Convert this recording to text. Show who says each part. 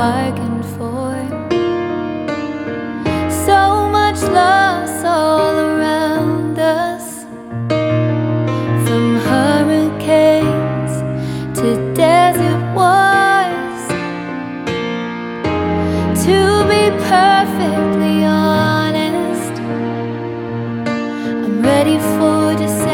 Speaker 1: bargained for. So much loss all around us, from hurricanes to desert wars. To be perfectly honest, I'm ready for December.